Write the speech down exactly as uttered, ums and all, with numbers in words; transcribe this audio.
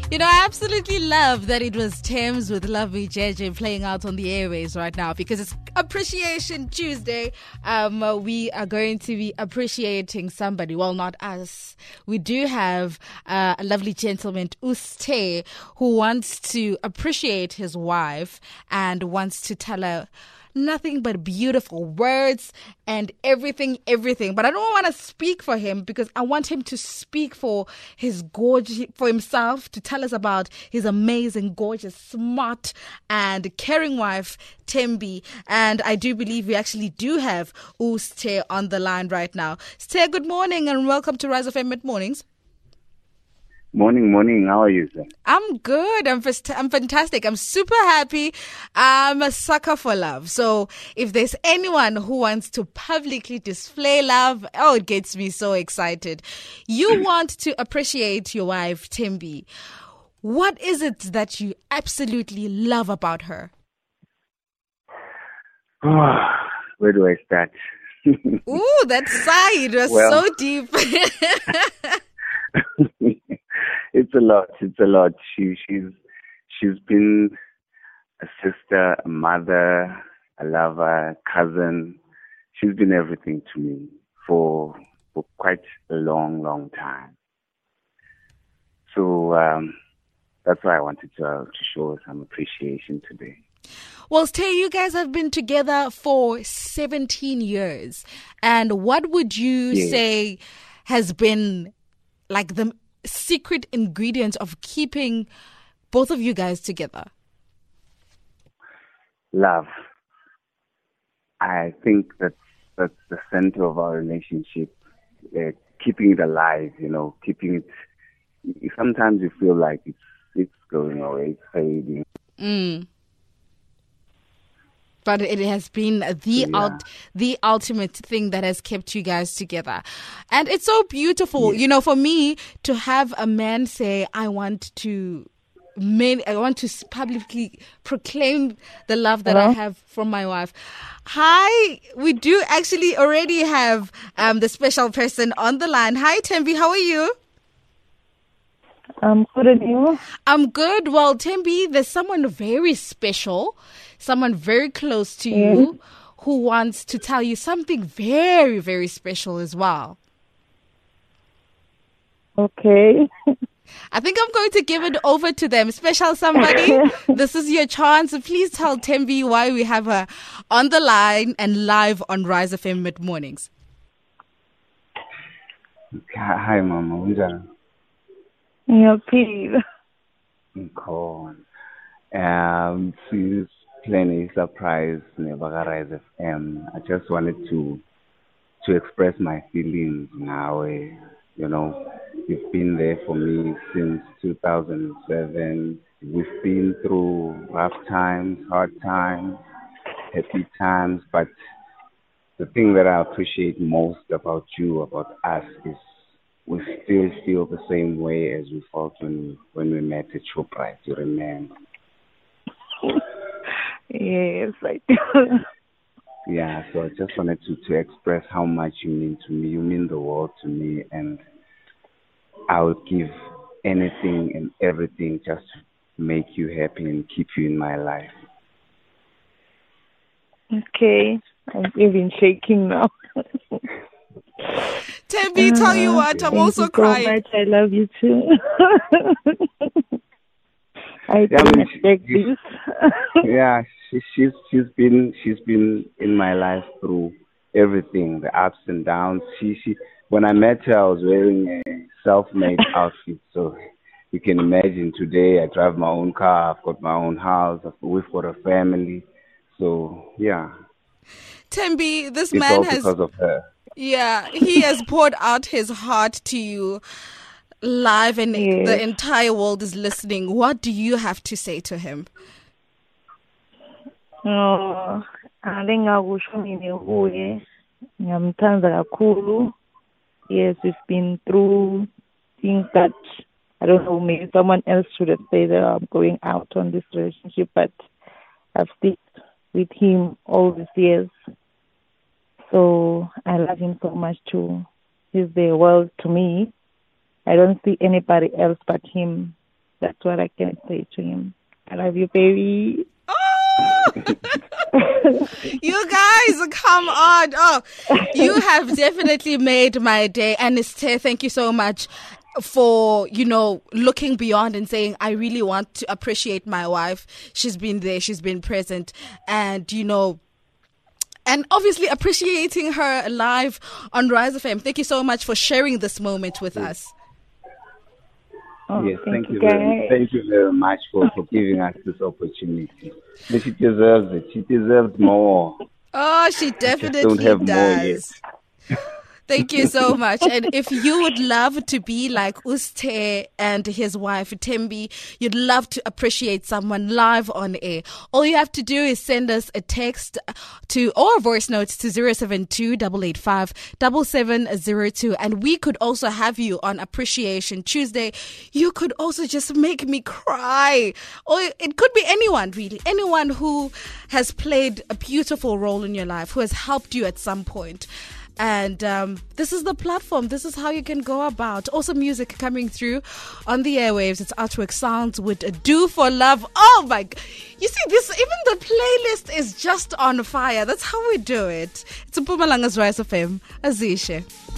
You know, I absolutely love that it was Thames with Love Me J J playing out on the airways right now because it's Appreciation Tuesday. Um, uh, we are going to be appreciating somebody. Well, not us. We do have uh, a lovely gentleman, Uste, who wants to appreciate his wife and wants to tell her nothing but beautiful words and everything, everything. But I don't want to speak for him because I want him to speak for his gorgeous, for himself, to tell us about his amazing, gorgeous, smart and caring wife, Thembi. And I do believe we actually do have Uste on the line right now. Ste, good morning and welcome to Rise of Fame Mid Mornings. Morning, morning. How are you, sir? I'm good. I'm fast- I'm fantastic. I'm super happy. I'm a sucker for love. So if there's anyone who wants to publicly display love, oh, it gets me so excited. You want to appreciate your wife, Thembi. What is it that you absolutely love about her? Where do I start? Ooh, that side was Well, so deep. It's a lot. It's a lot. She, she's, she's been a sister, a mother, a lover, cousin. She's been everything to me for for quite a long, long time. So um, that's why I wanted to uh, to show her some appreciation today. Well, Stay, you guys have been together for seventeen years. And what would you Yes. say has been like the secret ingredient of keeping both of you guys together? Love. I think that's that's the center of our relationship. Uh, keeping it alive, you know, keeping it. Sometimes you feel like it's it's going away, it's fading. Mm. But it has been the Yeah. ult- the ultimate thing that has kept you guys together. And it's so beautiful, Yes. you know, for me to have a man say, I want to men, I want to s- publicly proclaim the love that I Hello? have from my wife. Hi, we do actually already have um, the special person on the line. Hi, Thembi, how are you? I'm good, and you? I'm good. Well, Thembi, there's someone very special, someone very close to Yes. you who wants to tell you something very, very special as well. Okay. I think I'm going to give it over to them. Special somebody, this is your chance. Please tell Thembi why we have her on the line and live on Rise F M Mid Mornings. Hi, Mama. Unjani? Ngiyaphila. Ngikhona. Um, she's playing a surprise never Rise F M. I just wanted to to express my feelings now. eh, You know, you've been there for me since two thousand seven. We've been through rough times, hard times, happy times, but the thing that I appreciate most about you, about us, is we still feel the same way as we felt when when we met at Shoprite. You remember? Yes, I do. Yeah. So I just wanted to to express how much you mean to me. You mean the world to me, and I would give anything and everything just to make you happy and keep you in my life. Okay. I'm even shaking now. Thembi, tell you Uh, what, I'm Thank also you so crying. much. I love you too. I Yeah, I didn't mean, she- expect you- this. Yeah, she, she's she's been she's been in my life through everything, the ups and downs. She she when I met her, I was wearing a self-made outfit, so you can imagine. Today, I drive my own car. I've got my own house. I've, we've got a family. So yeah, Thembi, this it's man all has, because of her. yeah, he has poured out his heart to you live and the Yes. entire world is listening. What do you have to say to him? Oh, angingakusho mina kuye. Ngiyamthanda kakhulu. Yes, we've been through things that I don't know, maybe someone else should have said that I'm going out on this relationship, but I've stayed with him all these years. So I love him so much too. He's the world to me. I don't see anybody else but him. That's what I can say to him. I love you, baby. Oh! You guys, come on. Oh, you have definitely made my day. And Esther, thank you so much for, you know, looking beyond and saying, I really want to appreciate my wife. She's been there, she's been present, and, you know, and obviously appreciating her live on Rise F M. Thank you so much for sharing this moment with us. Oh, yes, thank, thank you, you, guys. very, thank you very much for, for giving us this opportunity. But she deserves it. She deserves more. Oh, she definitely don't have does. more yet. Thank you so much. And if you would love to be like Uste and his wife, Tembi, you'd love to appreciate someone live on air, all you have to do is send us a text to or voice notes to zero seven two, eight eight five, seven seven zero two. And we could also have you on Appreciation Tuesday. You could also just make me cry. Or it could be anyone, really. Anyone who has played a beautiful role in your life, who has helped you at some point. And um, this is the platform. This is how you can go about. Awesome music coming through on the airwaves. It's Artwork Sounds with a Do for Love. Oh my God. You see, this, even the playlist is just on fire. That's how we do it. It's Mpumalanga's Rise F M. Azishe.